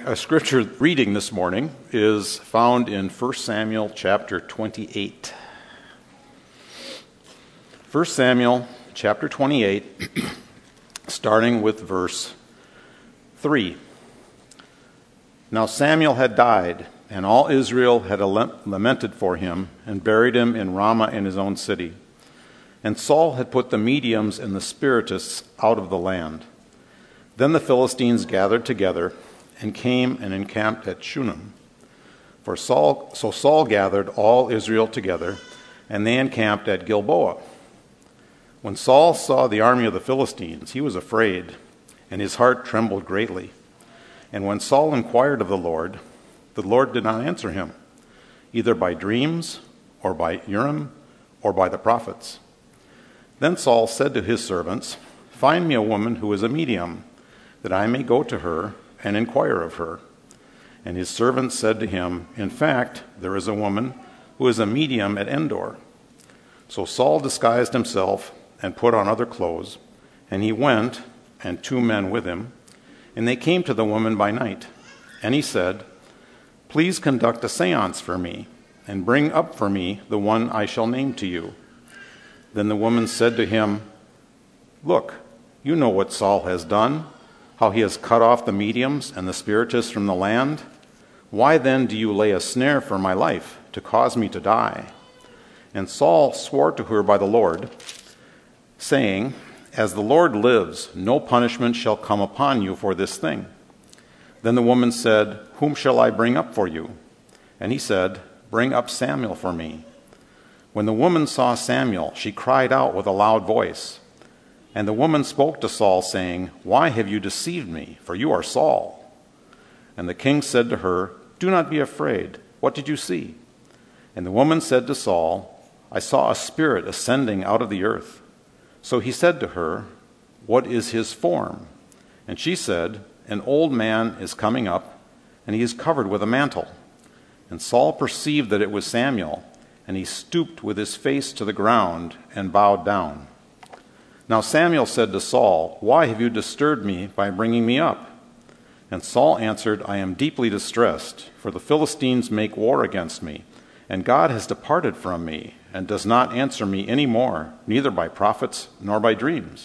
A scripture reading this morning is found in 1 Samuel chapter 28. 1 Samuel chapter 28, starting with verse 3. Now Samuel had died, and all Israel had lamented for him, and buried him in Ramah in his own city. And Saul had put the mediums and the spiritists out of the land. Then the Philistines gathered together and came and encamped at Shunem. So Saul gathered all Israel together, and they encamped at Gilboa. When Saul saw the army of the Philistines, he was afraid, and his heart trembled greatly. And when Saul inquired of the Lord did not answer him, either by dreams, or by Urim, or by the prophets. Then Saul said to his servants, "Find me a woman who is a medium, that I may go to her and inquire of her." And his servants said to him, "In fact, there is a woman who is a medium at Endor." So Saul disguised himself and put on other clothes, and he went, and 2 men with him, and they came to the woman by night. And he said, "Please conduct a seance for me, and bring up for me the one I shall name to you." Then the woman said to him, "Look, you know what Saul has done, how he has cut off the mediums and the spiritists from the land. Why then do you lay a snare for my life, to cause me to die?" And Saul swore to her by the Lord, saying, "As the Lord lives, no punishment shall come upon you for this thing." Then the woman said, "Whom shall I bring up for you?" And he said, "Bring up Samuel for me." When the woman saw Samuel, she cried out with a loud voice. And the woman spoke to Saul, saying, "Why have you deceived me? For you are Saul." And the king said to her, "Do not be afraid. What did you see?" And the woman said to Saul, "I saw a spirit ascending out of the earth." So he said to her, "What is his form?" And she said, "An old man is coming up, and he is covered with a mantle." And Saul perceived that it was Samuel, and he stooped with his face to the ground and bowed down. Now Samuel said to Saul, "Why have you disturbed me by bringing me up?" And Saul answered, "I am deeply distressed, for the Philistines make war against me, and God has departed from me, and does not answer me any more, neither by prophets nor by dreams.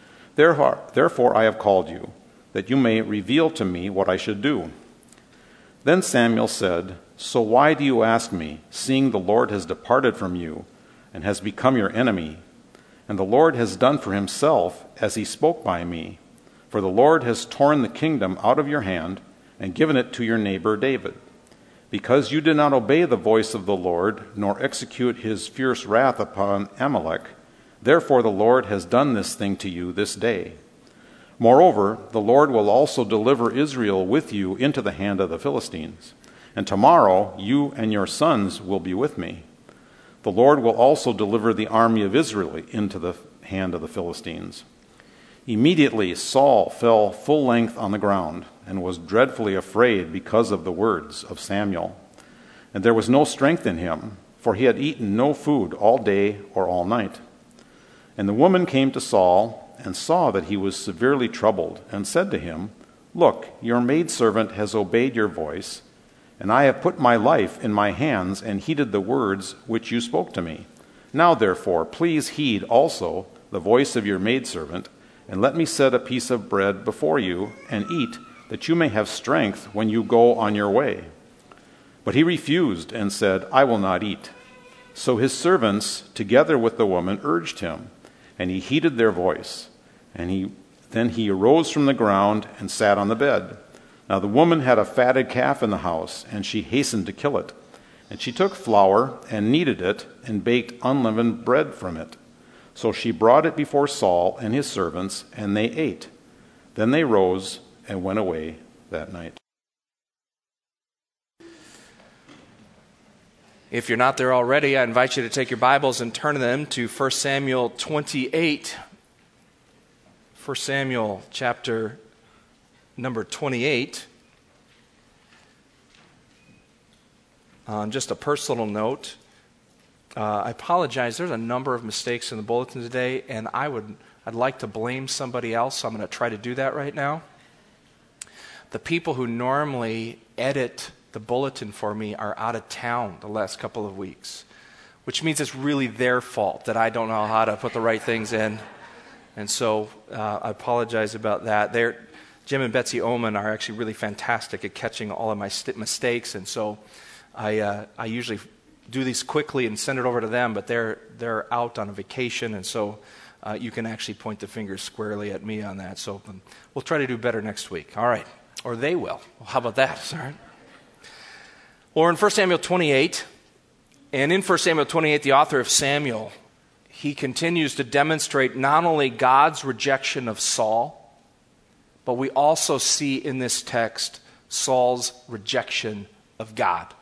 Therefore I have called you, that you may reveal to me what I should do." Then Samuel said, "So why do you ask me, seeing the Lord has departed from you, and has become your enemy? And the Lord has done for himself as he spoke by me. For the Lord has torn the kingdom out of your hand and given it to your neighbor David. Because you did not obey the voice of the Lord, nor execute his fierce wrath upon Amalek, therefore the Lord has done this thing to you this day. Moreover, the Lord will also deliver Israel with you into the hand of the Philistines. And tomorrow you and your sons will be with me. The Lord will also deliver the army of Israel into the hand of the Philistines." Immediately Saul fell full length on the ground, and was dreadfully afraid because of the words of Samuel. And there was no strength in him, for he had eaten no food all day or all night. And the woman came to Saul, and saw that he was severely troubled, and said to him, "Look, your maidservant has obeyed your voice, and I have put my life in my hands and heeded the words which you spoke to me. Now, therefore, please heed also the voice of your maidservant, and let me set a piece of bread before you, and eat, that you may have strength when you go on your way." But he refused, and said, "I will not eat." So his servants, together with the woman, urged him, and he heeded their voice. Then he arose from the ground and sat on the bed. Now the woman had a fatted calf in the house, and she hastened to kill it. And she took flour and kneaded it, and baked unleavened bread from it. So she brought it before Saul and his servants, and they ate. Then they rose and went away that night. If you're not there already, I invite you to take your Bibles and turn them to 1 Samuel 28. 1 Samuel chapter number 28. Just a personal note. I apologize. There's a number of mistakes in the bulletin today, and I'd like to blame somebody else, so I'm going to try to do that right now. the people who normally edit the bulletin for me are out of town the last couple of weeks, which means it's really their fault that I don't know how to put the right things in. And so I apologize about that. Jim and Betsy Oman are actually really fantastic at catching all of my mistakes, and so I usually do these quickly and send it over to them, but they're out on a vacation, and so you can actually point the finger squarely at me on that. So we'll try to do better next week. All right. Or they will. Well, how about that? All right. Well, we're in 1 Samuel 28, and in 1 Samuel 28, the author of Samuel, he continues to demonstrate not only God's rejection of Saul, but we also see in this text Saul's rejection of God.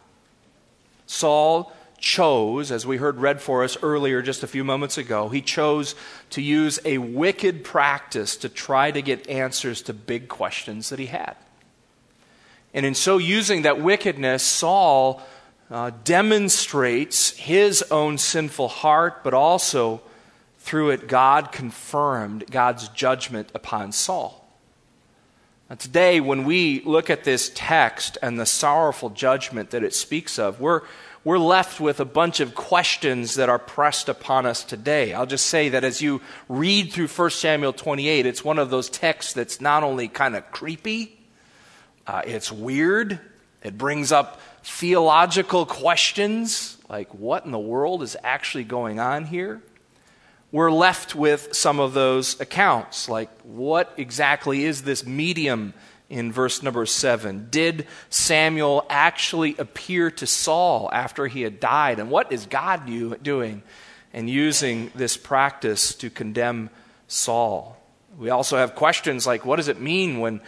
Saul chose, as we heard read for us earlier just a few moments ago, he chose to use a wicked practice to try to get answers to big questions that he had. And in so using that wickedness, Saul demonstrates his own sinful heart, but also through it, God confirmed God's judgment upon Saul. Now, today, when we look at this text and the sorrowful judgment that it speaks of, we're left with a bunch of questions that are pressed upon us today. I'll just say that as you read through 1 Samuel 28, it's one of those texts that's not only kind of creepy, it's weird. It brings up theological questions, like what in the world is actually going on here? We're left with some of those accounts, like what exactly is this medium in verse number 7? Did Samuel actually appear to Saul after he had died? And what is God doing and using this practice to condemn Saul? We also have questions like, what does it mean when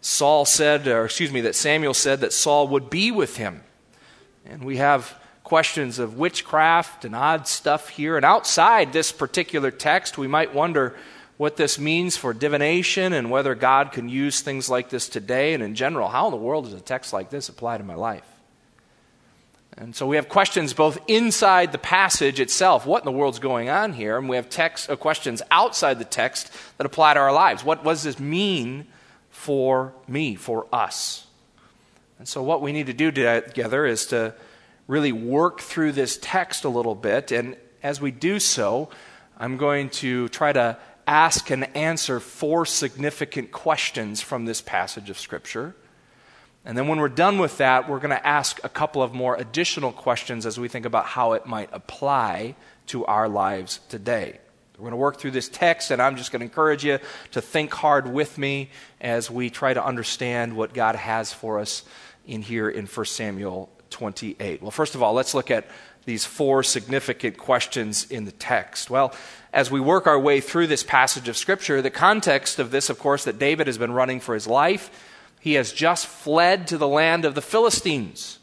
that Samuel said that Saul would be with him? And we have questions of witchcraft and odd stuff here. And outside this particular text, we might wonder what this means for divination and whether God can use things like this today. And in general, how in the world does a text like this apply to my life? And so we have questions both inside the passage itself, what in the world's going on here? And we have questions outside the text that apply to our lives. What does this mean for me, for us? And so what we need to do together is to really work through this text a little bit. And as we do so, I'm going to try to ask and answer 4 significant questions from this passage of Scripture. And then when we're done with that, we're going to ask a couple of more additional questions as we think about how it might apply to our lives today. We're going to work through this text, and I'm just going to encourage you to think hard with me as we try to understand what God has for us in here in 1 Samuel 28. Well, first of all, let's look at these 4 significant questions in the text. Well, as we work our way through this passage of Scripture, the context of this, of course, that David has been running for his life. He has just fled to the land of the Philistines.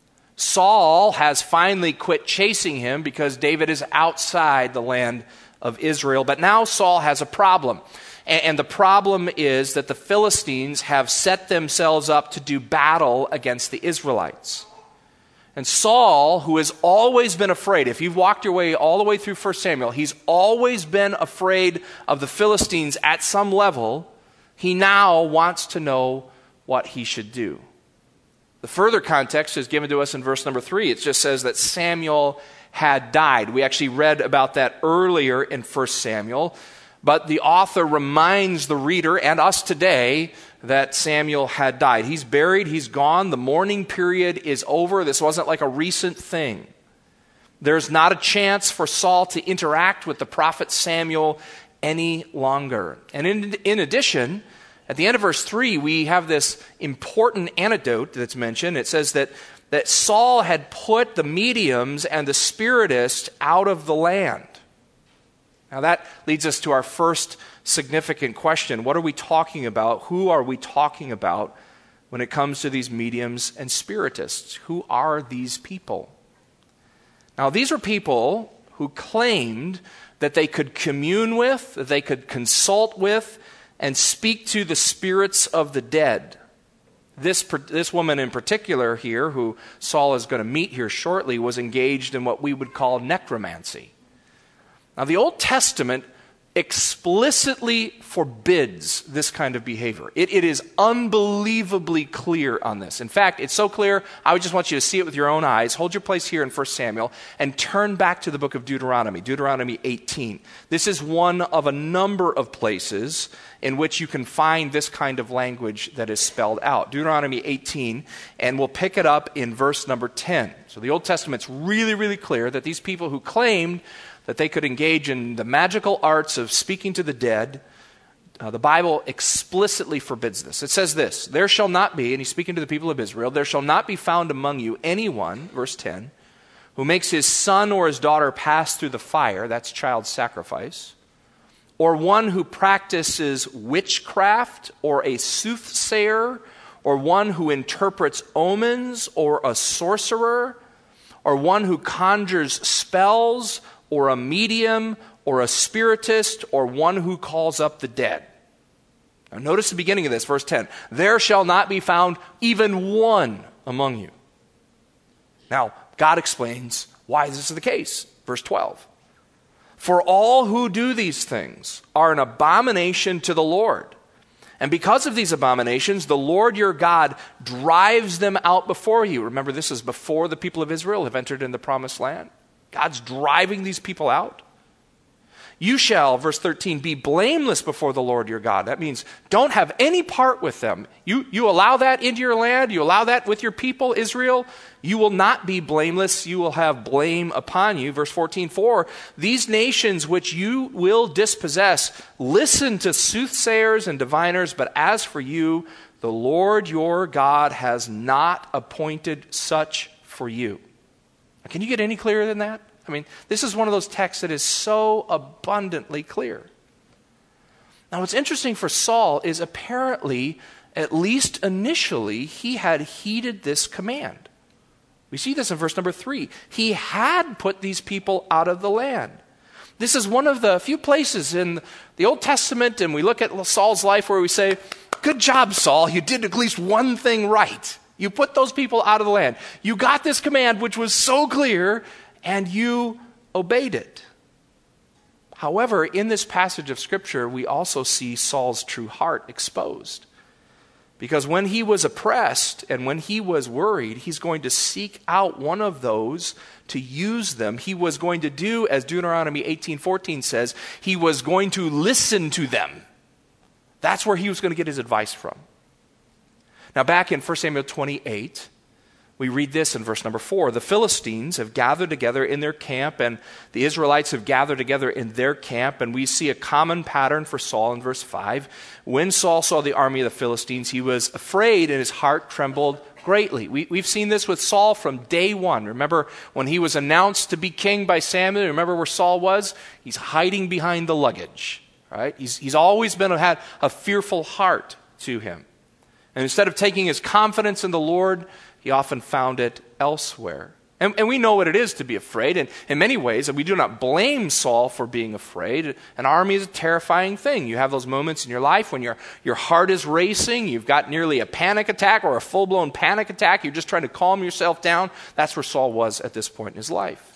Saul has finally quit chasing him because David is outside the land of Israel. But now Saul has a problem. And the problem is that the Philistines have set themselves up to do battle against the Israelites. And Saul, who has always been afraid, if you've walked your way all the way through 1 Samuel, he's always been afraid of the Philistines at some level. He now wants to know what he should do. The further context is given to us in verse number 3. It just says that Samuel had died. We actually read about that earlier in 1 Samuel. But the author reminds the reader and us today that Samuel had died. He's buried, he's gone, the mourning period is over. This wasn't like a recent thing. There's not a chance for Saul to interact with the prophet Samuel any longer. And in addition, at the end of verse 3, we have this important anecdote that's mentioned. It says that Saul had put the mediums and the spiritists out of the land. Now that leads us to our first significant question. What are we talking about? Who are we talking about when it comes to these mediums and spiritists? Who are these people? Now these are people who claimed that they could commune with, that they could consult with, and speak to the spirits of the dead. This woman in particular here, who Saul is going to meet here shortly, was engaged in what we would call necromancy. Now, the Old Testament explicitly forbids this kind of behavior. It is unbelievably clear on this. In fact, it's so clear, I would just want you to see it with your own eyes. Hold your place here in 1 Samuel and turn back to the book of Deuteronomy 18. This is one of a number of places in which you can find this kind of language that is spelled out. Deuteronomy 18, and we'll pick it up in verse number 10. So the Old Testament's really, really clear that these people who claimed that they could engage in the magical arts of speaking to the dead, the Bible explicitly forbids this. It says this, there shall not be, and he's speaking to the people of Israel, there shall not be found among you anyone, verse 10, who makes his son or his daughter pass through the fire, that's child sacrifice, or one who practices witchcraft, or a soothsayer, or one who interprets omens, or a sorcerer, or one who conjures spells, or a medium, or a spiritist, or one who calls up the dead. Now notice the beginning of this, verse 10. There shall not be found even one among you. Now, God explains why this is the case. Verse 12. For all who do these things are an abomination to the Lord. And because of these abominations, the Lord your God drives them out before you. Remember, this is before the people of Israel have entered in the promised land. God's driving these people out. You shall, verse 13, be blameless before the Lord your God. That means don't have any part with them. You allow that into your land. You allow that with your people, Israel. You will not be blameless. You will have blame upon you. Verse 14, for these nations which you will dispossess, listen to soothsayers and diviners, but as for you, the Lord your God has not appointed such for you. Can you get any clearer than that? I mean, this is one of those texts that is so abundantly clear. Now, what's interesting for Saul is apparently, at least initially, he had heeded this command. We see this in verse number 3. He had put these people out of the land. This is one of the few places in the Old Testament, and we look at Saul's life where we say, good job, Saul, you did at least one thing right. You put those people out of the land. You got this command, which was so clear, and you obeyed it. However, in this passage of Scripture, we also see Saul's true heart exposed. Because when he was oppressed and when he was worried, he's going to seek out one of those to use them. He was going to do, as Deuteronomy 18:14 says, he was going to listen to them. That's where he was going to get his advice from. Now back in 1 Samuel 28, we read this in verse number 4. The Philistines have gathered together in their camp, and the Israelites have gathered together in their camp, and we see a common pattern for Saul in verse 5. When Saul saw the army of the Philistines, he was afraid and his heart trembled greatly. We've seen this with Saul from day one. Remember when he was announced to be king by Samuel? Remember where Saul was? He's hiding behind the luggage. Right? He's always had a fearful heart to him. And instead of taking his confidence in the Lord, he often found it elsewhere. And we know what it is to be afraid. And in many ways, and we do not blame Saul for being afraid. An army is a terrifying thing. You have those moments in your life when your heart is racing. You've got nearly a panic attack or a full-blown panic attack. You're just trying to calm yourself down. That's where Saul was at this point in his life.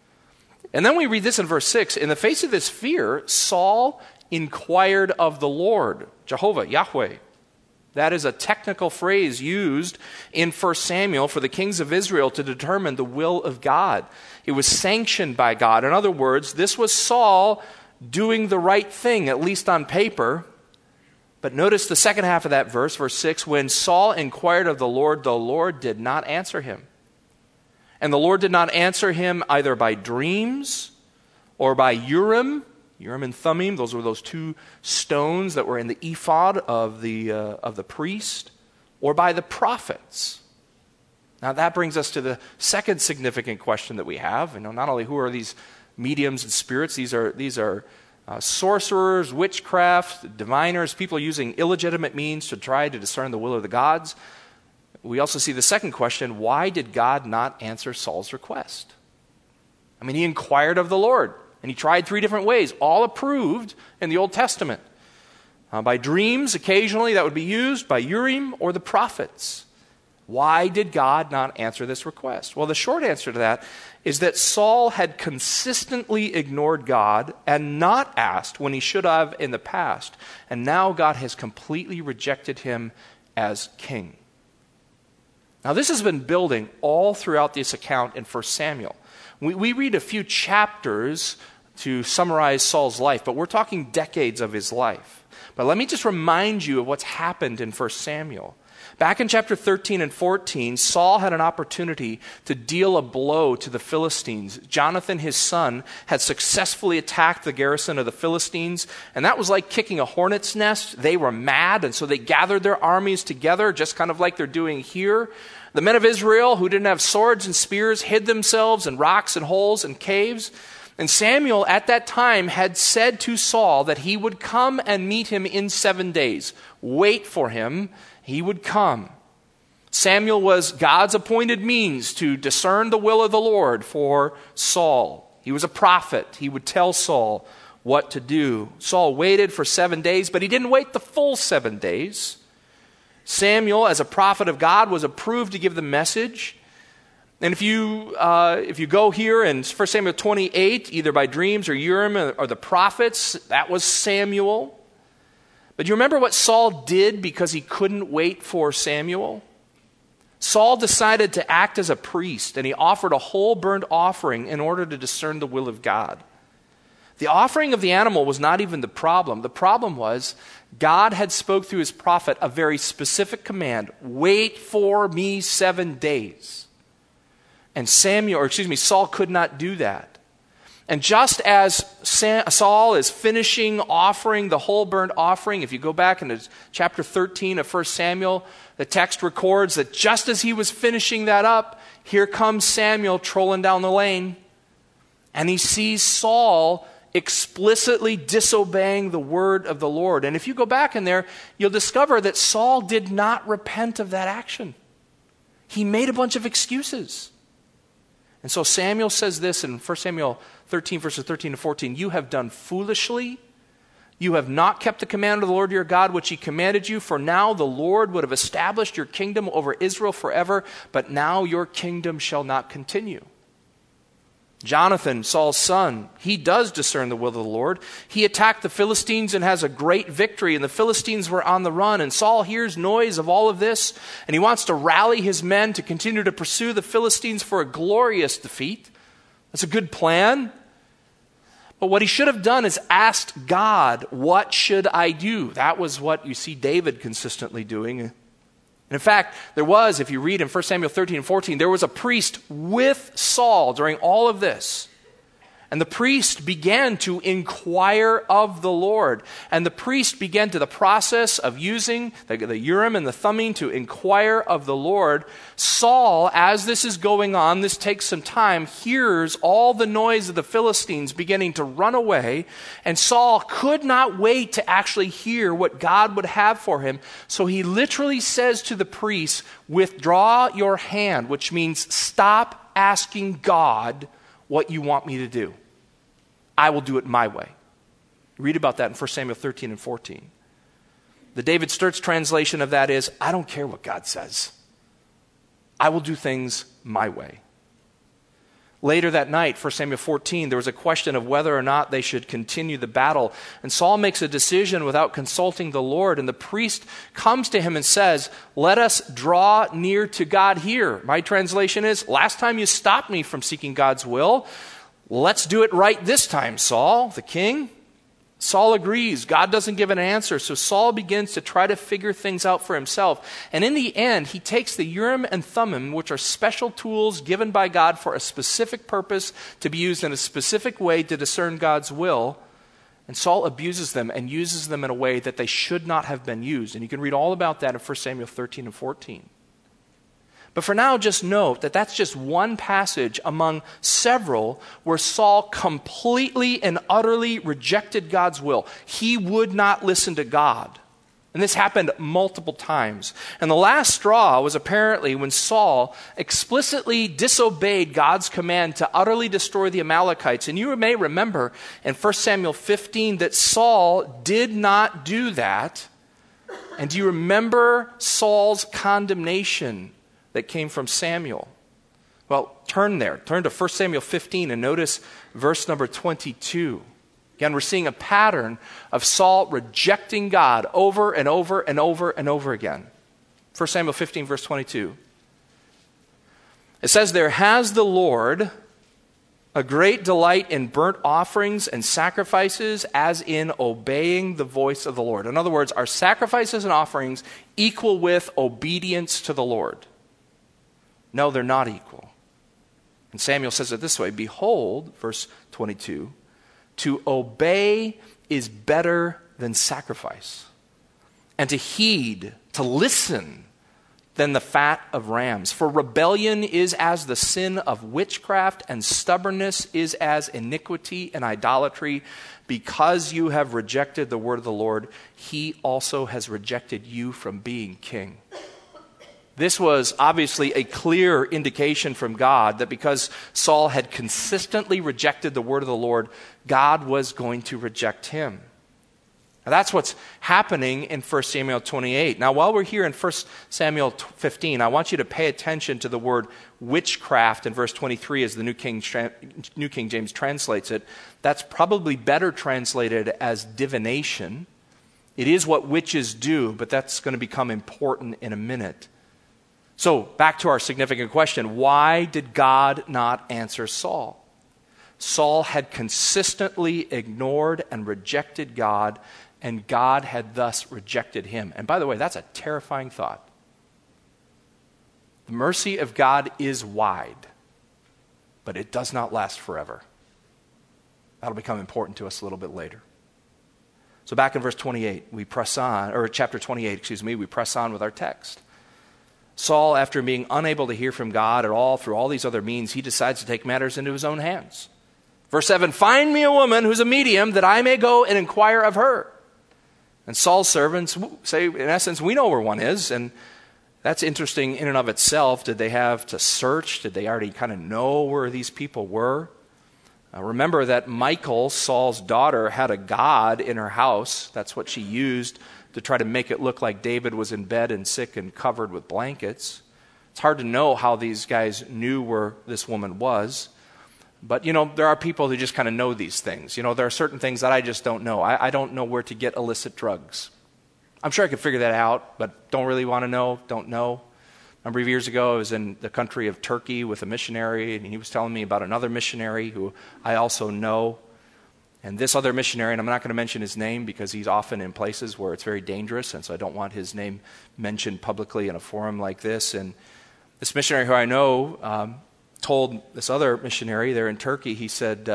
And then we read this in verse 6. In the face of this fear, Saul inquired of the Lord, Jehovah, Yahweh. That is a technical phrase used in 1 Samuel for the kings of Israel to determine the will of God. It was sanctioned by God. In other words, this was Saul doing the right thing, at least on paper. But notice the second half of that verse, verse 6, when Saul inquired of the Lord did not answer him. And the Lord did not answer him either by dreams or by Urim and Thummim, those were those two stones that were in the ephod of the priest, or by the prophets. Now that brings us to the second significant question that we have. Not only who are these mediums and spirits, these are sorcerers, witchcraft, diviners, people using illegitimate means to try to discern the will of the gods. We also see the second question, why did God not answer Saul's request? He inquired of the Lord. And he tried 3 different ways, all approved in the Old Testament. By dreams, occasionally, that would be used, by Urim or the prophets. Why did God not answer this request? Well, the short answer to that is that Saul had consistently ignored God and not asked when he should have in the past. And now God has completely rejected him as king. Now, this has been building all throughout this account in 1 Samuel. We read a few chapters to summarize Saul's life, but we're talking decades of his life. But let me just remind you of what's happened in 1 Samuel. Back in chapter 13 and 14, Saul had an opportunity to deal a blow to the Philistines. Jonathan, his son, had successfully attacked the garrison of the Philistines, and that was like kicking a hornet's nest. They were mad, and so they gathered their armies together, just kind of like they're doing here. The men of Israel, who didn't have swords and spears, hid themselves in rocks and holes and caves. And Samuel, at that time, had said to Saul that he would come and meet him in 7 days. Wait for him. He would come. Samuel was God's appointed means to discern the will of the Lord for Saul. He was a prophet. He would tell Saul what to do. Saul waited for 7 days, but he didn't wait the full 7 days. Samuel, as a prophet of God, was approved to give the message. And if you go here in 1 Samuel 28, either by dreams or Urim or the prophets, that was Samuel. But you remember what Saul did because he couldn't wait for Samuel? Saul decided to act as a priest, and he offered a whole burnt offering in order to discern the will of God. The offering of the animal was not even the problem. The problem was God had spoke through his prophet a very specific command: wait for me 7 days. And Saul could not do that. And just as Saul is finishing offering the whole burnt offering, if you go back into chapter 13 of 1 Samuel, the text records that just as he was finishing that up, here comes Samuel trolling down the lane, and he sees Saul explicitly disobeying the word of the Lord. And if you go back in there, you'll discover that Saul did not repent of that action. He made a bunch of excuses. And so Samuel says this in 1 Samuel 13, verses 13 to 14, "You have done foolishly. You have not kept the command of the Lord your God, which he commanded you. For now the Lord would have established your kingdom over Israel forever, but now your kingdom shall not continue." Jonathan, Saul's son, he does discern the will of the Lord. He attacked the Philistines and has a great victory, and the Philistines were on the run. And Saul hears noise of all of this, and he wants to rally his men to continue to pursue the Philistines for a glorious defeat. That's a good plan. But what he should have done is asked God, what should I do? That was what you see David consistently doing. And in fact, there was, if you read in 1 Samuel 13 and 14, there was a priest with Saul during all of this. And the priest began to inquire of the Lord. And the priest began to the process of using the Urim and the Thummim to inquire of the Lord. Saul, as this is going on, this takes some time, hears all the noise of the Philistines beginning to run away. And Saul could not wait to actually hear what God would have for him. So he literally says to the priest, "Withdraw your hand," which means stop asking God what you want me to do. I will do it my way. Read about that in 1 Samuel 13 and 14. The David Sturt's translation of that is, I don't care what God says. I will do things my way. Later that night, 1 Samuel 14, there was a question of whether or not they should continue the battle. And Saul makes a decision without consulting the Lord. And the priest comes to him and says, "Let us draw near to God here." My translation is, last time you stopped me from seeking God's will, let's do it right this time, Saul, the king. Saul agrees. God doesn't give an answer. So Saul begins to try to figure things out for himself. And in the end, he takes the Urim and Thummim, which are special tools given by God for a specific purpose to be used in a specific way to discern God's will. And Saul abuses them and uses them in a way that they should not have been used. And you can read all about that in 1 Samuel 13 and 14. But for now, just note that that's just one passage among several where Saul completely and utterly rejected God's will. He would not listen to God. And this happened multiple times. And the last straw was apparently when Saul explicitly disobeyed God's command to utterly destroy the Amalekites. And you may remember in 1 Samuel 15 that Saul did not do that. And do you remember Saul's condemnation? that came from Samuel? Well, turn there. Turn to 1 Samuel 15 and notice verse number 22. Again, we're seeing a pattern of Saul rejecting God over and over and over and over again. 1 Samuel 15, verse 22. It says, "There has the Lord a great delight in burnt offerings and sacrifices, as in obeying the voice of the Lord." In other words, our sacrifices and offerings equal with obedience to the Lord? No, they're not equal. And Samuel says it this way, "Behold," verse 22, "to obey is better than sacrifice, and to heed, to listen, than the fat of rams. For rebellion is as the sin of witchcraft, and stubbornness is as iniquity and idolatry. Because you have rejected the word of the Lord, he also has rejected you from being king." This was obviously a clear indication from God that because Saul had consistently rejected the word of the Lord, God was going to reject him. Now, that's what's happening in 1 Samuel 28. Now, while we're here in 1 Samuel 15, I want you to pay attention to the word witchcraft in verse 23 as the New King James translates it. That's probably better translated as divination. It is what witches do, but that's going to become important in a minute. So, back to our significant question. Why did God not answer Saul? Saul had consistently ignored and rejected God, and God had thus rejected him. And by the way, that's a terrifying thought. The mercy of God is wide, but it does not last forever. That'll become important to us a little bit later. So back in verse 28, we press on, or chapter 28, we press on with our text. Saul, after being unable to hear from God at all through all these other means, he decides to take matters into his own hands. Verse 7, "Find me a woman who's a medium that I may go and inquire of her." And Saul's servants say, in essence, we know where one is. And that's interesting in and of itself. Did they have to search? Did they already kind of know where these people were? Remember that Michal, Saul's daughter, had a god in her house. That's what she used to try to make it look like David was in bed and sick and covered with blankets. It's hard to know how these guys knew where this woman was. But, there are people who just kind of know these things. There are certain things that I just don't know. I don't know where to get illicit drugs. I'm sure I could figure that out, but don't really want to know, don't know. A number of years ago, I was in the country of Turkey with a missionary, and he was telling me about another missionary who I also know. And this other missionary, and I'm not going to mention his name because he's often in places where it's very dangerous, and so I don't want his name mentioned publicly in a forum like this. And this missionary who I know told this other missionary there in Turkey, he said,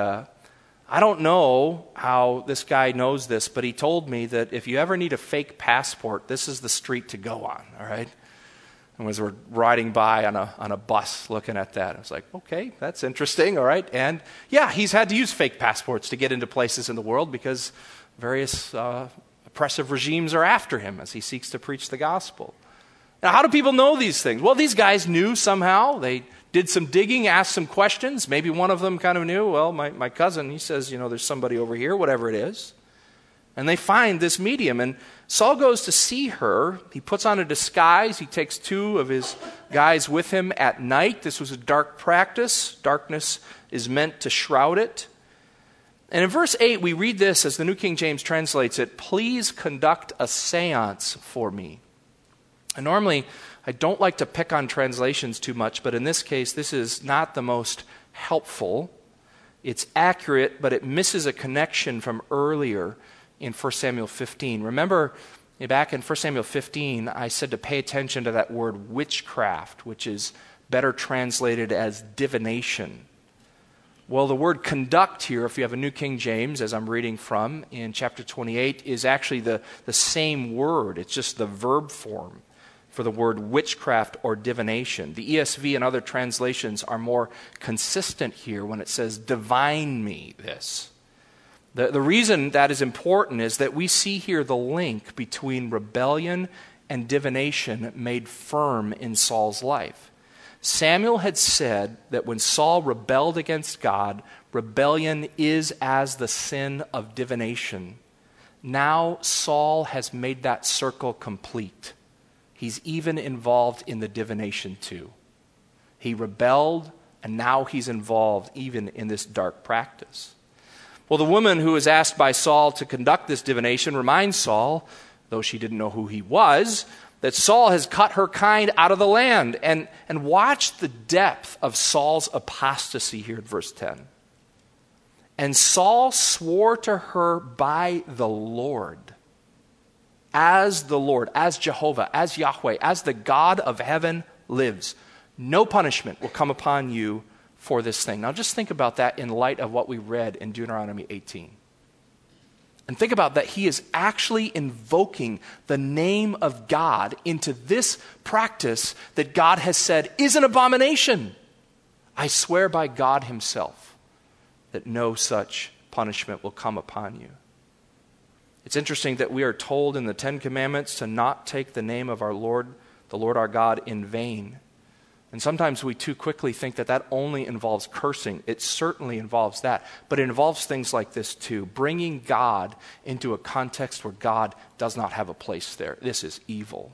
"I don't know how this guy knows this, but he told me that if you ever need a fake passport, this is the street to go on," all right? And as we're riding by on a bus looking at that, I was like, okay, that's interesting, all right? And yeah, he's had to use fake passports to get into places in the world because various oppressive regimes are after him as he seeks to preach the gospel. Now, how do people know these things? Well, these guys knew somehow. They did some digging, asked some questions. Maybe one of them kind of knew. Well, my cousin, he says, there's somebody over here, whatever it is. And they find this medium. And Saul goes to see her. He puts on a disguise. He takes 2 of his guys with him at night. This was a dark practice. Darkness is meant to shroud it. And in verse 8, we read this as the New King James translates it, "Please conduct a seance for me." And normally, I don't like to pick on translations too much, but in this case, this is not the most helpful. It's accurate, but it misses a connection from earlier in 1 Samuel 15. Remember, back in 1 Samuel 15, I said to pay attention to that word witchcraft, which is better translated as divination. Well, the word conduct here, if you have a New King James, as I'm reading from, in chapter 28, is actually the same word. It's just the verb form for the word witchcraft or divination. The ESV and other translations are more consistent here when it says, "divine me this." The reason that is important is that we see here the link between rebellion and divination made firm in Saul's life. Samuel had said that when Saul rebelled against God, rebellion is as the sin of divination. Now Saul has made that circle complete. he's even involved in the divination too. He rebelled, and now he's involved even in this dark practice. Well, the woman who was asked by Saul to conduct this divination reminds Saul, though she didn't know who he was, that Saul has cut her kind out of the land. And watch the depth of Saul's apostasy here in verse 10. And Saul swore to her by the Lord, as Jehovah, as Yahweh, as the God of heaven lives, no punishment will come upon you for this thing. Now just think about that in light of what we read in Deuteronomy 18. And think about that he is actually invoking the name of God into this practice that God has said is an abomination. I swear by God himself that no such punishment will come upon you. It's interesting that we are told in the Ten Commandments to not take the name of our Lord, the Lord our God, in vain. And sometimes we too quickly think that that only involves cursing. It certainly involves that. But it involves things like this too. Bringing God into a context where God does not have a place there. This is evil.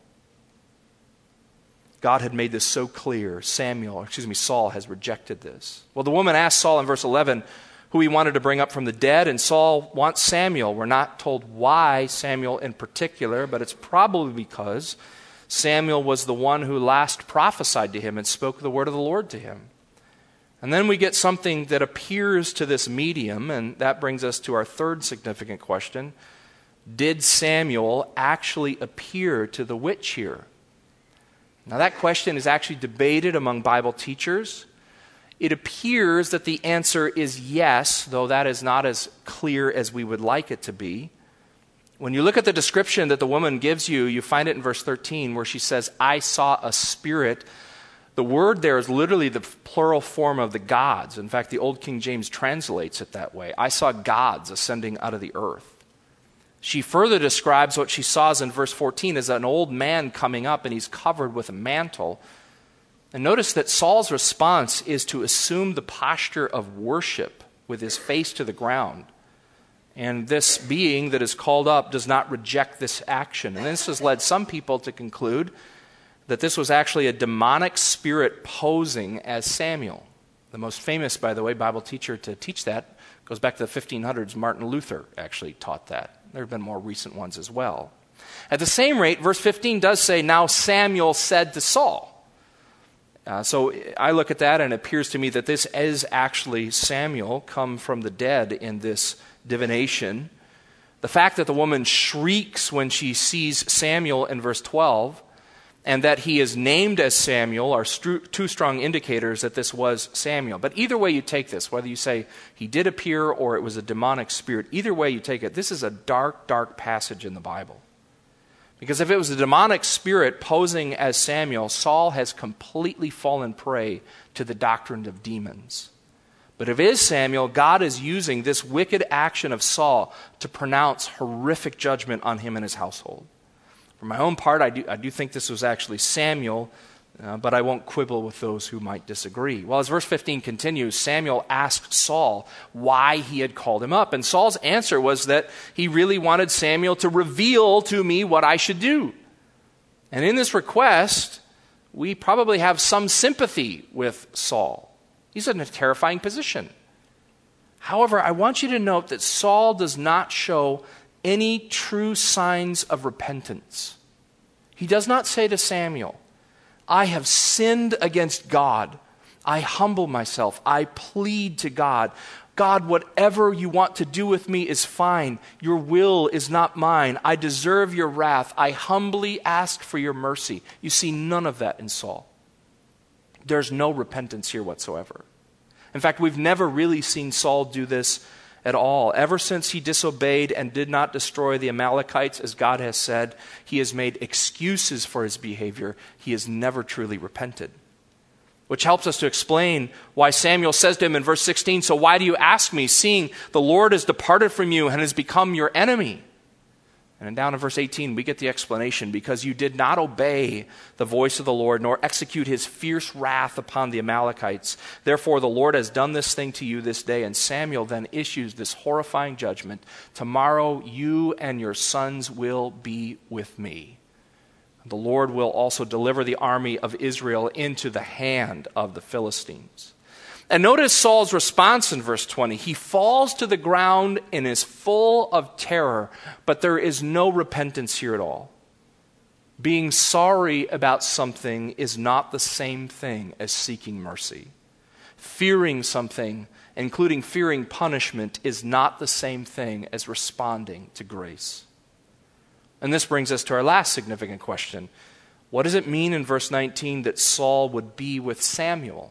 God had made this so clear. Saul has rejected this. Well, the woman asked Saul in verse 11 who he wanted to bring up from the dead, and Saul wants Samuel. We're not told why Samuel in particular, but it's probably because Samuel was the one who last prophesied to him and spoke the word of the Lord to him. And then we get something that appears to this medium, and that brings us to our third significant question. Did Samuel actually appear to the witch here? Now that question is actually debated among Bible teachers. It appears that the answer is yes, though that is not as clear as we would like it to be. When you look at the description that the woman gives you, you find it in verse 13 where she says, I saw a spirit. The word there is literally the plural form of the gods. In fact, the Old King James translates it that way. I saw gods ascending out of the earth. She further describes what she saw in verse 14 as an old man coming up, and he's covered with a mantle. And notice that Saul's response is to assume the posture of worship with his face to the ground. And this being that is called up does not reject this action. And this has led some people to conclude that this was actually a demonic spirit posing as Samuel. The most famous, by the way, Bible teacher to teach that goes back to the 1500s. Martin Luther actually taught that. There have been more recent ones as well. At the same rate, verse 15 does say, now Samuel said to Saul. So I look at that and it appears to me that this is actually Samuel come from the dead in this divination. The fact that the woman shrieks when she sees Samuel in verse 12 and that he is named as Samuel are two strong indicators that this was Samuel. But either way you take this, whether you say he did appear or it was a demonic spirit, either way you take it, this is a dark, dark passage in the Bible. Because if it was a demonic spirit posing as Samuel, Saul has completely fallen prey to the doctrine of demons. But if it is Samuel, God is using this wicked action of Saul to pronounce horrific judgment on him and his household. For my own part, I do think this was actually Samuel, but I won't quibble with those who might disagree. Well, as verse 15 continues, Samuel asked Saul why he had called him up. And Saul's answer was that he really wanted Samuel to reveal to me what I should do. And in this request, we probably have some sympathy with Saul. He's in a terrifying position. However, I want you to note that Saul does not show any true signs of repentance. He does not say to Samuel, I have sinned against God. I humble myself. I plead to God. God, whatever you want to do with me is fine. Your will is not mine. I deserve your wrath. I humbly ask for your mercy. You see none of that in Saul. There's no repentance here whatsoever. In fact, we've never really seen Saul do this at all. Ever since he disobeyed and did not destroy the Amalekites, as God has said, he has made excuses for his behavior. He has never truly repented. Which helps us to explain why Samuel says to him in verse 16, so why do you ask me, seeing the Lord has departed from you and has become your enemy? And then down in verse 18, we get the explanation, because you did not obey the voice of the Lord, nor execute his fierce wrath upon the Amalekites. Therefore, the Lord has done this thing to you this day. And Samuel then issues this horrifying judgment. Tomorrow, you and your sons will be with me. The Lord will also deliver the army of Israel into the hand of the Philistines. And notice Saul's response in verse 20. He falls to the ground and is full of terror, but there is no repentance here at all. Being sorry about something is not the same thing as seeking mercy. Fearing something, including fearing punishment, is not the same thing as responding to grace. And this brings us to our last significant question. What does it mean in verse 19 that Saul would be with Samuel?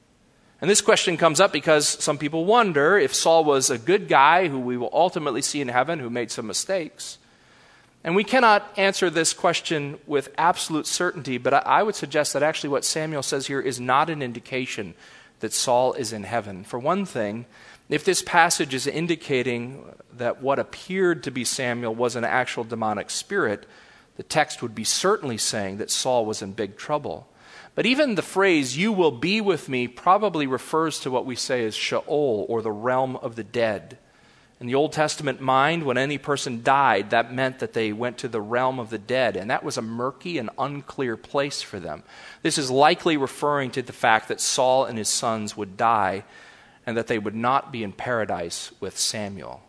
And this question comes up because some people wonder if Saul was a good guy who we will ultimately see in heaven who made some mistakes. And we cannot answer this question with absolute certainty, but I would suggest that actually what Samuel says here is not an indication that Saul is in heaven. For one thing, if this passage is indicating that what appeared to be Samuel was an actual demonic spirit, the text would be certainly saying that Saul was in big trouble. But even the phrase, "you will be with me," probably refers to what we say is Sheol, or the realm of the dead. In the Old Testament mind, when any person died, that meant that they went to the realm of the dead, and that was a murky and unclear place for them. This is likely referring to the fact that Saul and his sons would die, and that they would not be in paradise with Samuel.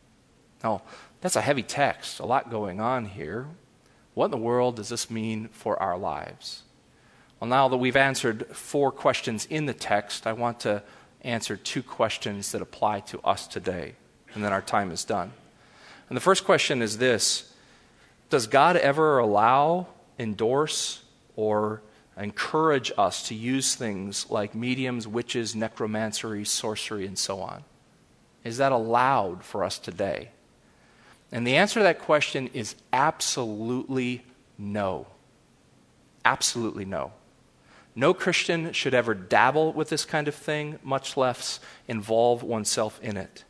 Now, that's a heavy text, a lot going on here. What in the world does this mean for our lives? Well, now that we've answered 4 questions in the text, I want to answer 2 questions that apply to us today, and then our time is done. And the first question is this: does God ever allow, endorse, or encourage us to use things like mediums, witches, necromancy, sorcery, and so on? Is that allowed for us today? And the answer to that question is absolutely no. Absolutely no. No Christian should ever dabble with this kind of thing, much less involve oneself in it.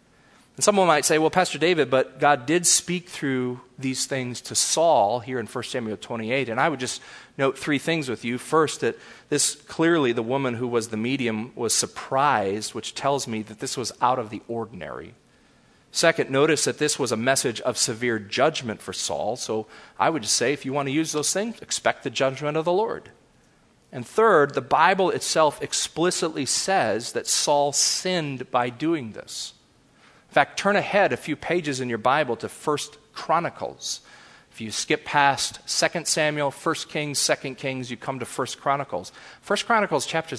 And someone might say, well, Pastor David, but God did speak through these things to Saul here in 1 Samuel 28. And I would just note 3 things with you. First, that this clearly, the woman who was the medium was surprised, which tells me that this was out of the ordinary. Second, notice that this was a message of severe judgment for Saul. So I would just say, if you want to use those things, expect the judgment of the Lord. And third, the Bible itself explicitly says that Saul sinned by doing this. In fact, turn ahead a few pages in your Bible to 1 Chronicles. If you skip past 2 Samuel, 1 Kings, 2 Kings, you come to 1 Chronicles. 1 Chronicles chapter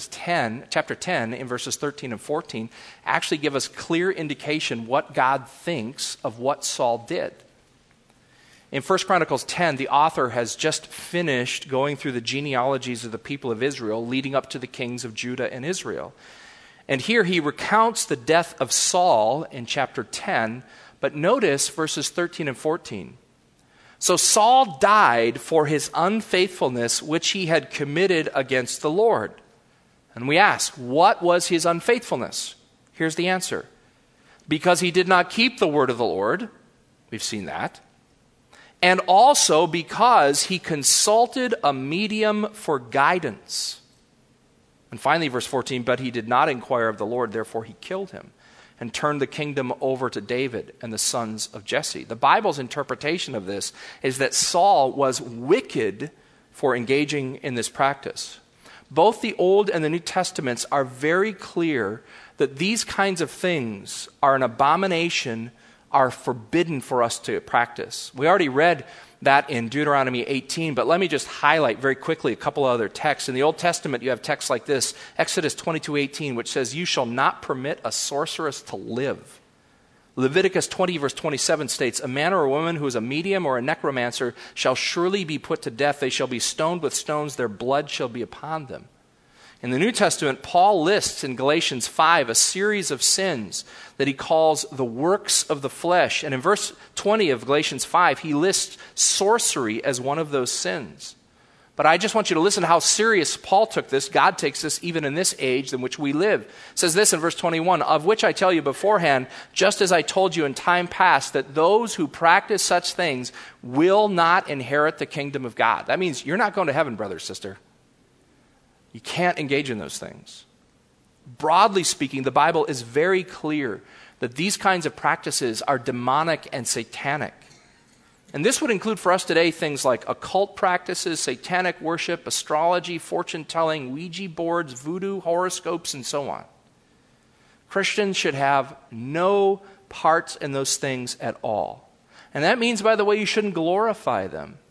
10 in verses 13 and 14 actually give us clear indication what God thinks of what Saul did. In 1 Chronicles 10, the author has just finished going through the genealogies of the people of Israel leading up to the kings of Judah and Israel. And here he recounts the death of Saul in chapter 10, but notice verses 13 and 14. So Saul died for his unfaithfulness which he had committed against the Lord. And we ask, what was his unfaithfulness? Here's the answer. Because he did not keep the word of the Lord. We've seen that. And also because he consulted a medium for guidance. And finally, verse 14, but he did not inquire of the Lord, therefore he killed him and turned the kingdom over to David and the sons of Jesse. The Bible's interpretation of this is that Saul was wicked for engaging in this practice. Both the Old and the New Testaments are very clear that these kinds of things are an abomination, are forbidden for us to practice. We already read that in Deuteronomy 18, but let me just highlight very quickly a couple of other texts. In the Old Testament, you have texts like this, Exodus 22:18, which says, you shall not permit a sorceress to live. Leviticus 20, verse 27 states, a man or a woman who is a medium or a necromancer shall surely be put to death. They shall be stoned with stones. Their blood shall be upon them. In the New Testament, Paul lists in Galatians 5 a series of sins that he calls the works of the flesh. And in verse 20 of Galatians 5, he lists sorcery as one of those sins. But I just want you to listen to how serious Paul took this. God takes this even in this age in which we live. It says this in verse 21, of which I tell you beforehand, just as I told you in time past, that those who practice such things will not inherit the kingdom of God. That means you're not going to heaven, brother, sister. You can't engage in those things. Broadly speaking, the Bible is very clear that these kinds of practices are demonic and satanic. And this would include for us today things like occult practices, satanic worship, astrology, fortune-telling, Ouija boards, voodoo, horoscopes, and so on. Christians should have no parts in those things at all. And that means, by the way, you shouldn't glorify them.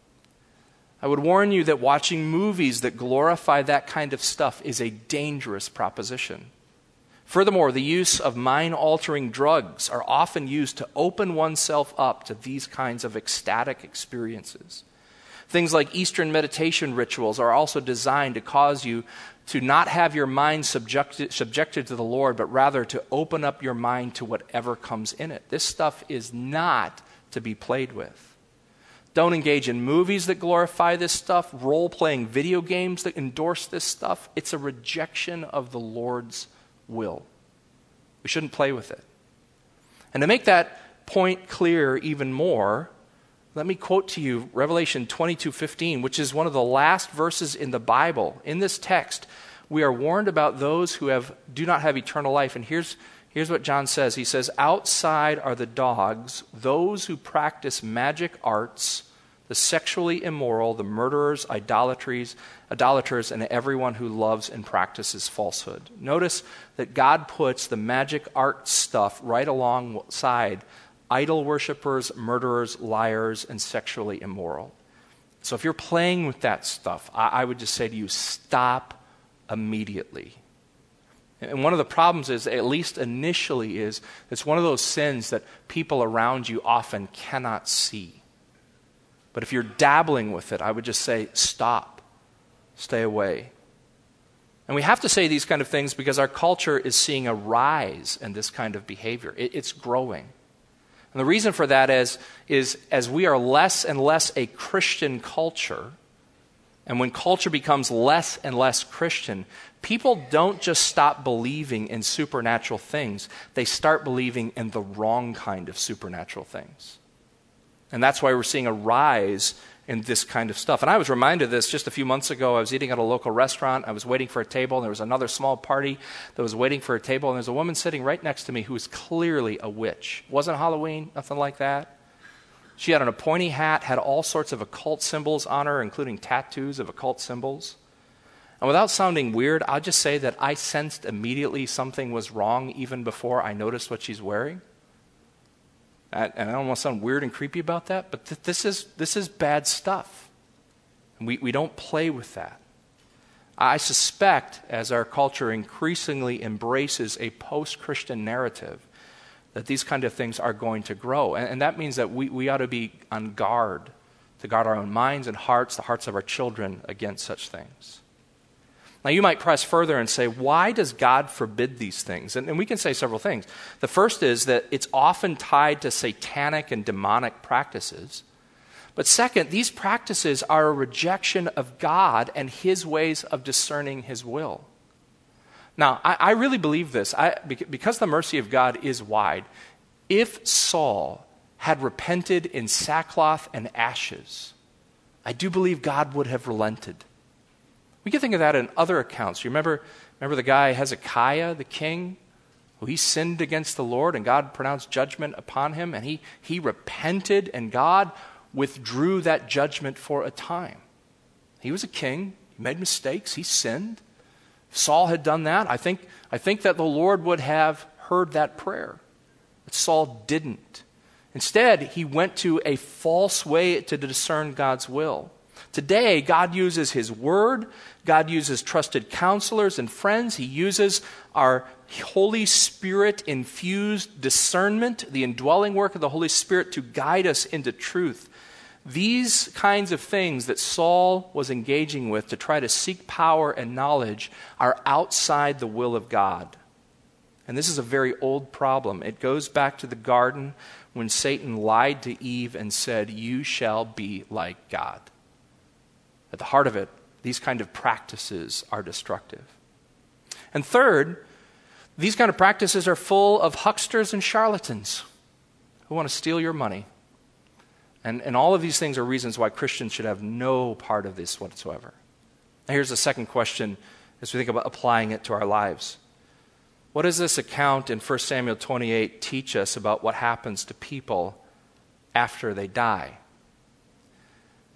I would warn you that watching movies that glorify that kind of stuff is a dangerous proposition. Furthermore, the use of mind-altering drugs are often used to open oneself up to these kinds of ecstatic experiences. Things like Eastern meditation rituals are also designed to cause you to not have your mind subjected to the Lord, but rather to open up your mind to whatever comes in it. This stuff is not to be played with. Don't engage in movies that glorify this stuff, role-playing video games that endorse this stuff. It's a rejection of the Lord's will. We shouldn't play with it. And to make that point clear even more, let me quote to you Revelation 22:15, which is one of the last verses in the Bible. In this text, we are warned about those who do not have eternal life. And here's what John says. He says, "Outside are the dogs, those who practice magic arts, the sexually immoral, the murderers, idolaters, and everyone who loves and practices falsehood." Notice that God puts the magic art stuff right alongside idol worshipers, murderers, liars, and sexually immoral. So if you're playing with that stuff, I would just say to you, stop immediately. And one of the problems is, at least initially, is it's one of those sins that people around you often cannot see. But if you're dabbling with it, I would just say, stop. Stay away. And we have to say these kind of things because our culture is seeing a rise in this kind of behavior. It's growing. And the reason for that is as we are less and less a Christian culture, and when culture becomes less and less Christian, people don't just stop believing in supernatural things. They start believing in the wrong kind of supernatural things. And that's why we're seeing a rise in this kind of stuff. And I was reminded of this just a few months ago. I was eating at a local restaurant. I was waiting for a table, and there was another small party that was waiting for a table, and there's a woman sitting right next to me who was clearly a witch. It wasn't Halloween, nothing like that. She had a pointy hat, had all sorts of occult symbols on her, including tattoos of occult symbols. And without sounding weird, I'll just say that I sensed immediately something was wrong even before I noticed what she's wearing. And I don't want to sound weird and creepy about that, but this is bad stuff. And we don't play with that. I suspect, as our culture increasingly embraces a post-Christian narrative, that these kind of things are going to grow. And that means that we ought to be on guard, to guard our own minds and hearts, the hearts of our children, against such things. Now, you might press further and say, why does God forbid these things? And we can say several things. The first is that it's often tied to satanic and demonic practices. But second, these practices are a rejection of God and his ways of discerning his will. Now, I really believe this. Because the mercy of God is wide, if Saul had repented in sackcloth and ashes, I do believe God would have relented. We can think of that in other accounts. You remember the guy Hezekiah, the king, who he sinned against the Lord and God pronounced judgment upon him, and he repented and God withdrew that judgment for a time. He was a king. He made mistakes. He sinned. If Saul had done that, I think that the Lord would have heard that prayer. But Saul didn't. Instead, he went to a false way to discern God's will. Today, God uses his word. God uses trusted counselors and friends. He uses our Holy Spirit-infused discernment, the indwelling work of the Holy Spirit, to guide us into truth. These kinds of things that Saul was engaging with to try to seek power and knowledge are outside the will of God. And this is a very old problem. It goes back to the garden when Satan lied to Eve and said, "You shall be like God." At the heart of it, these kind of practices are destructive. And third, these kind of practices are full of hucksters and charlatans who want to steal your money. And all of these things are reasons why Christians should have no part of this whatsoever. Now here's the second question as we think about applying it to our lives. What does this account in 1 Samuel 28 teach us about what happens to people after they die?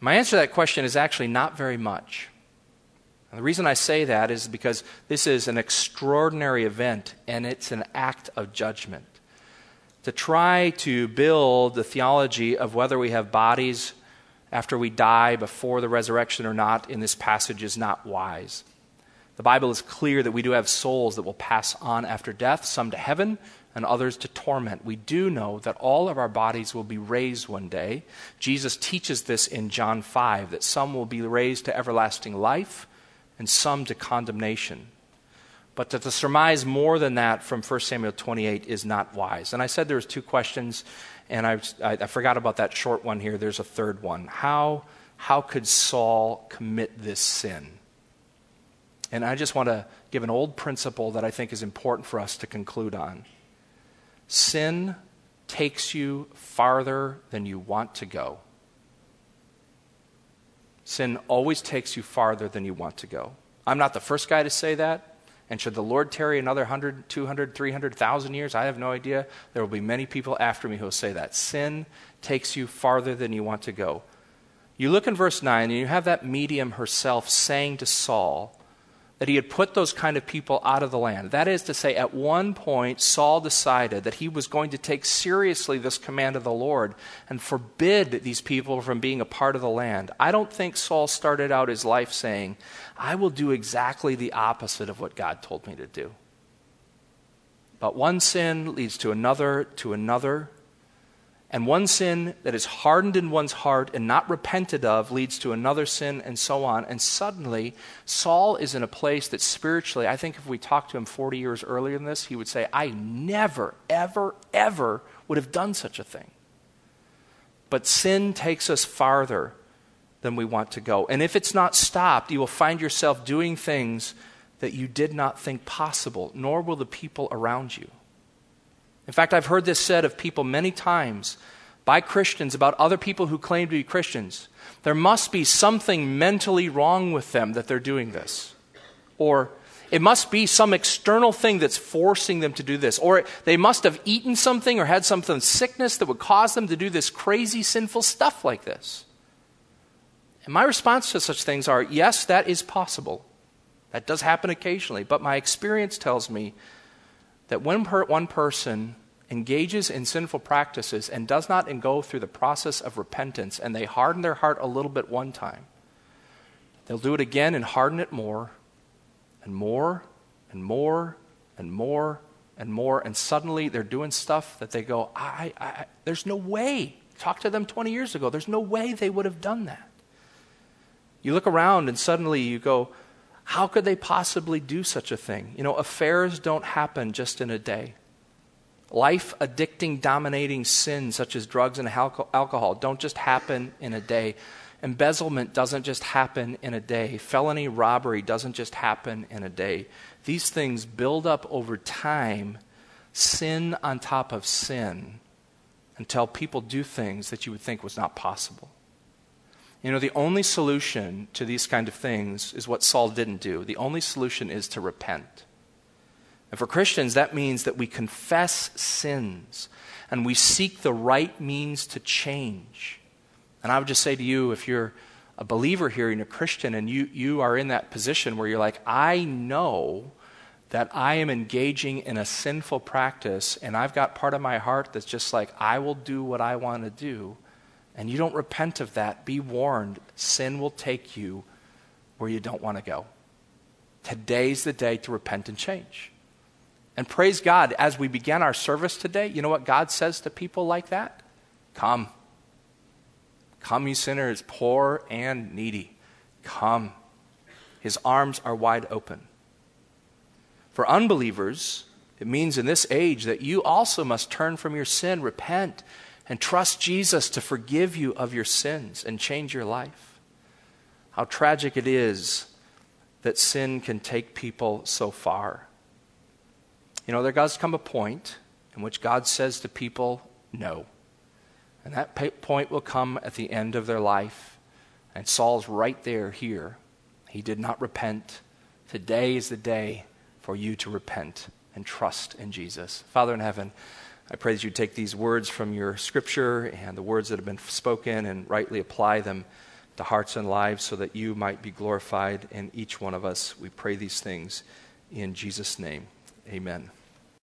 My answer to that question is actually not very much. And the reason I say that is because this is an extraordinary event, and it's an act of judgment. To try to build the theology of whether we have bodies after we die before the resurrection or not in this passage is not wise. The Bible is clear that we do have souls that will pass on after death, some to heaven and others to torment. We do know that all of our bodies will be raised one day. Jesus teaches this in John 5, that some will be raised to everlasting life and some to condemnation. But to surmise more than that from 1 Samuel 28 is not wise. And I said there was two questions, and I forgot about that short one here. There's a third one. How could Saul commit this sin? And I just want to give an old principle that I think is important for us to conclude on. Sin takes you farther than you want to go. Sin always takes you farther than you want to go. I'm not the first guy to say that. And should the Lord tarry another 100, 200, 300,000 years, I have no idea. There will be many people after me who will say that. Sin takes you farther than you want to go. You look in verse 9, and you have that medium herself saying to Saul that he had put those kind of people out of the land. That is to say, at one point, Saul decided that he was going to take seriously this command of the Lord and forbid these people from being a part of the land. I don't think Saul started out his life saying, I will do exactly the opposite of what God told me to do. But one sin leads to another, and one sin that is hardened in one's heart and not repented of leads to another sin, and so on. And suddenly, Saul is in a place that spiritually, I think if we talked to him 40 years earlier than this, he would say, I never, ever, ever would have done such a thing. But sin takes us farther than we want to go. And if it's not stopped, you will find yourself doing things that you did not think possible, nor will the people around you. In fact, I've heard this said of people many times by Christians about other people who claim to be Christians. There must be something mentally wrong with them that they're doing this. Or it must be some external thing that's forcing them to do this. Or they must have eaten something or had some sickness that would cause them to do this crazy, sinful stuff like this. And my response to such things are, yes, that is possible. That does happen occasionally. But my experience tells me that when one person engages in sinful practices and does not go through the process of repentance, and they harden their heart a little bit one time, they'll do it again and harden it more and more and more and more and more, and suddenly they're doing stuff that they go, there's no way. Talk to them 20 years ago. There's no way they would have done that. You look around and suddenly you go, how could they possibly do such a thing? You know, affairs don't happen just in a day. Life-addicting, dominating sins such as drugs and alcohol don't just happen in a day. Embezzlement doesn't just happen in a day. Felony robbery doesn't just happen in a day. These things build up over time, sin on top of sin, until people do things that you would think was not possible. You know, the only solution to these kind of things is what Saul didn't do. The only solution is to repent. And for Christians, that means that we confess sins and we seek the right means to change. And I would just say to you, if you're a believer here and you're a Christian and you are in that position where you're like, I know that I am engaging in a sinful practice and I've got part of my heart that's just like, I will do what I want to do, and you don't repent of that, be warned, sin will take you where you don't want to go. Today's the day to repent and change. And praise God, as we began our service today, you know what God says to people like that? Come. Come, you sinners, poor and needy. Come. His arms are wide open. For unbelievers, it means in this age that you also must turn from your sin, repent, and trust Jesus to forgive you of your sins and change your life. How tragic it is that sin can take people so far. You know, there does come a point in which God says to people, no. And that point will come at the end of their life. And Saul's right there, here. He did not repent. Today is the day for you to repent and trust in Jesus. Father in heaven, I pray that you take these words from your scripture and the words that have been spoken and rightly apply them to hearts and lives so that you might be glorified in each one of us. We pray these things in Jesus' name. Amen.